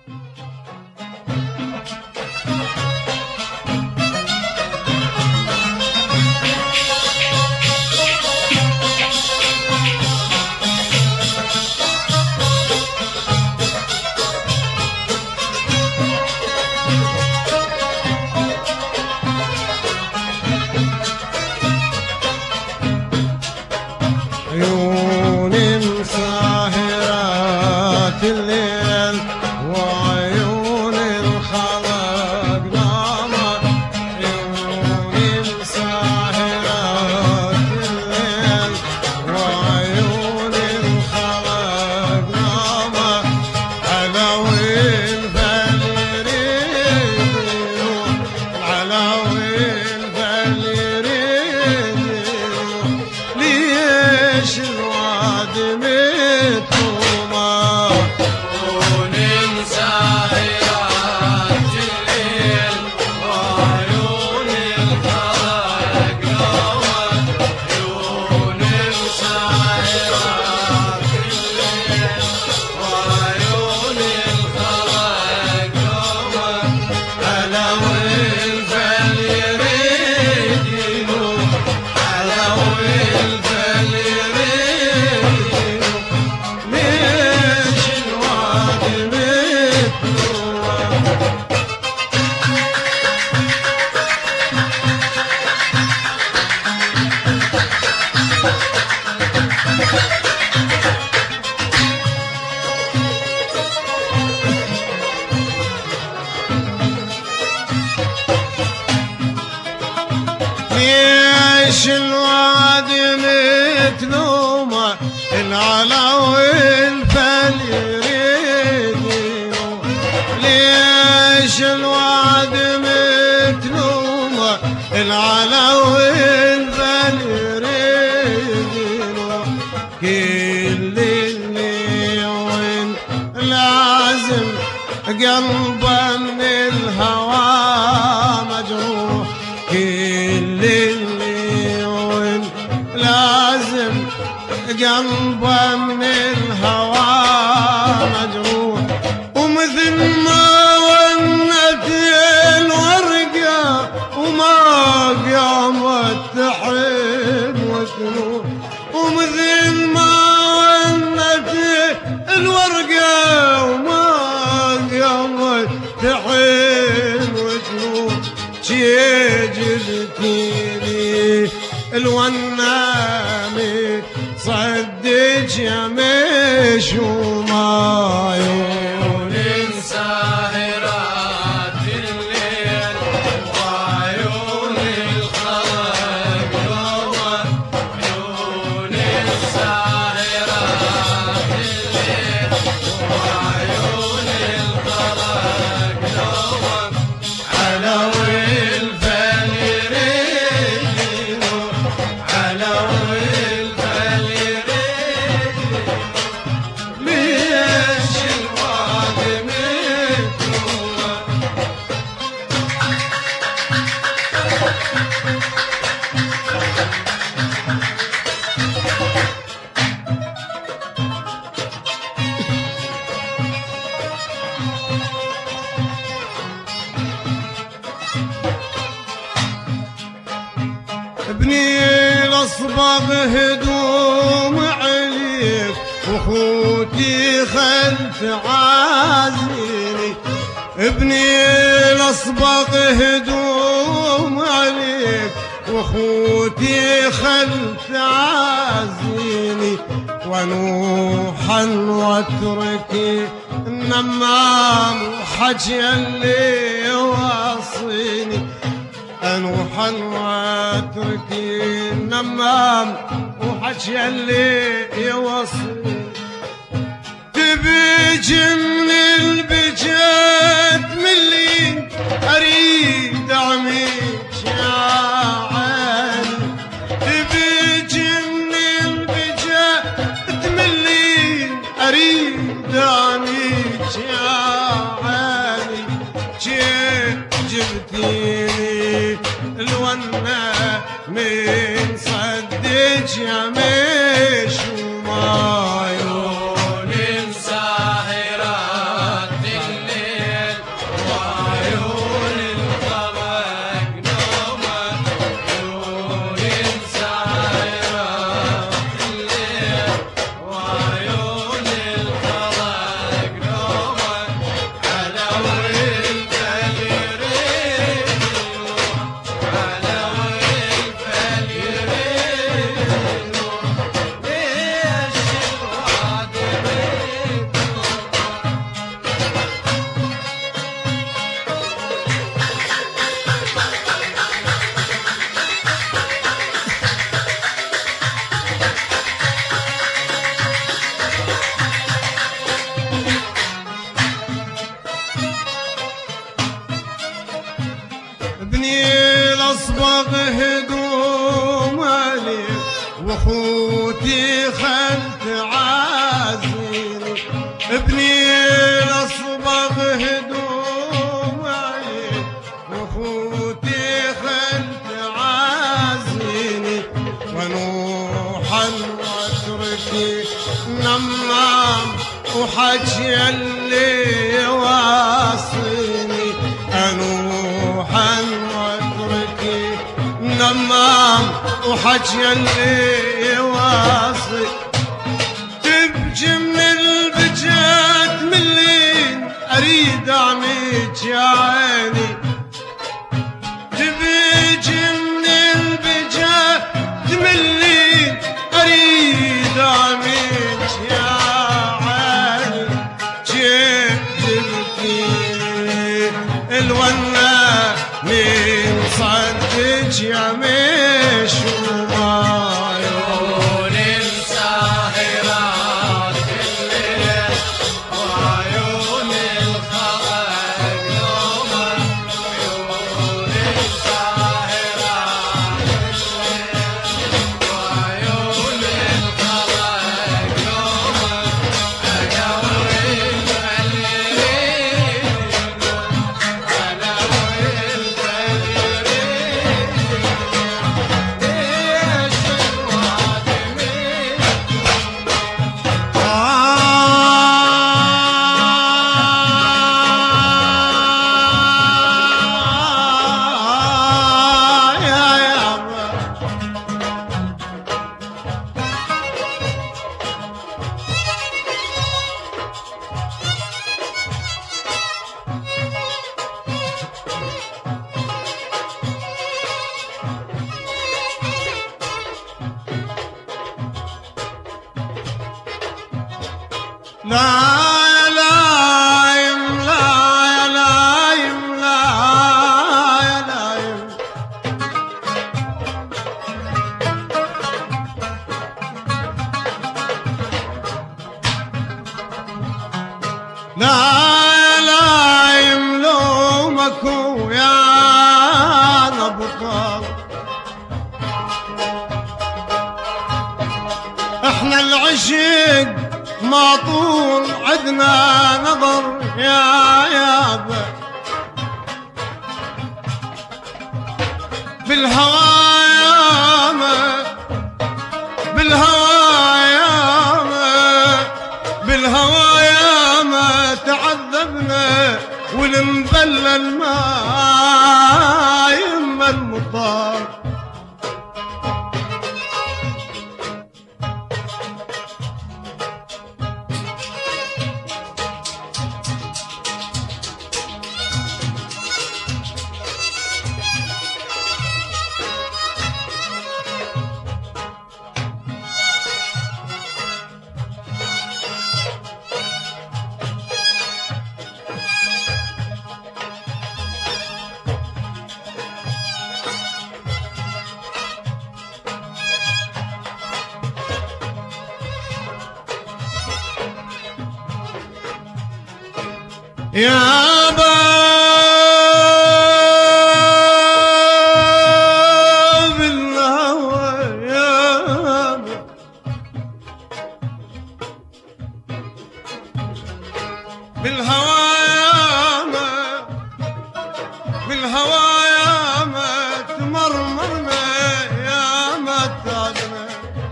ليش الواد متلومه العلا والفل يريدينه ليش الواد متلومه العلا والفل يريدينه كل اللي وين لازم قلبه من الهوى مجروح كل اللي وين لازم قلبه من الهوى مجروح ومثل ما ونت الورقة وما قامت تحب وتنوح ومثل ما ونت الورقة وما قامت تحب وتنوح جبتيلي الونامي صدق يا مش وما عيون ساهرات الليل وعيون الخلق يوم عيون ساهرات الليل وعيون الخلق يوم علوي ابني الاصبغ هدوم عليك وخوتي خلف عازيني ابني الاصبغ هدوم عليك وخوتي خلف عازيني ونوحا واتركي النمام وحكي اللي واصيني أنوحا واتركي النمام وحكي اللي يوصي تبيج من البجات ملي أريد أعميك يا عالي تبيج من البجات ملي أريد أعميك يا عالي جبتيني الونا من صدق يا مش وما عيون ساهرات الليل ابني الاصبغ هدوم علي واخوتي خلت عازيني ابني الاصبغ هدوم علي واخوتي خلت عازيني ونوحا واتركي نمام وحكي اللي واصيني انوحا واتركي نمام وحكي اللي واصي تبكي من البجات ملين اريد اعميك يا عيني تبكي من البجات ملين اريد اعميك يا عيني جيب جبتي الونا من صدق يا مشوما عيون الساهرات بالليل وعيون الخلق يوما عيون الساهرات بالليل وعيون الخلق يوما أدور المليل أنا لا لايم لا لايم لا لايم لا لايم لومك ويا نبطال احنا العشق ما طول عدنا نظر يا يابا بالهوى ياما بالهوى ياما بالهوى ياما تعذبنا والمبلل ما يما المطار يا باب الهوى يا بالهوى ياما بالهوى ياما تمرمرنا ياما تعبنا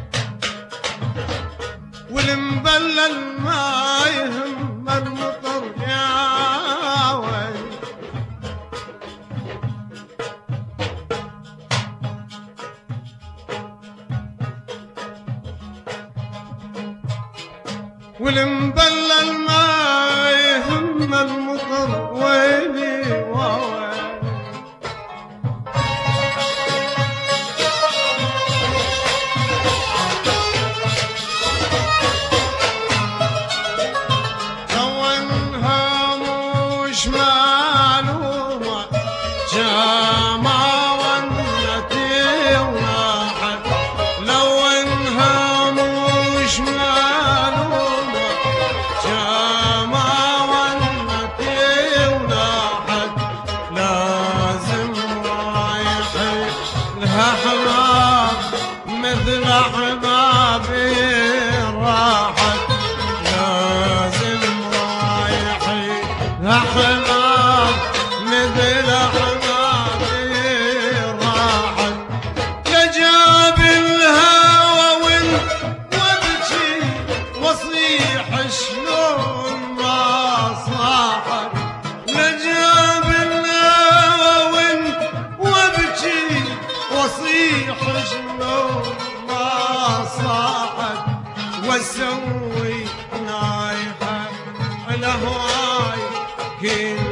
والمبلل ما يهم المطر يا ويل والمبلل ما يهم المطر ويلي وويل لو انها مش معلومة جامع ونتي وراحت لو انها مش معلومة جامع ونتي وراحت لازم حمام مثل حمامي راحت لجاب الهوى وابكي واصيح شلون ما صاحت لجاب الهوى وابكي واصيح شلون ما صاحت واسوي نايحه الهواي كل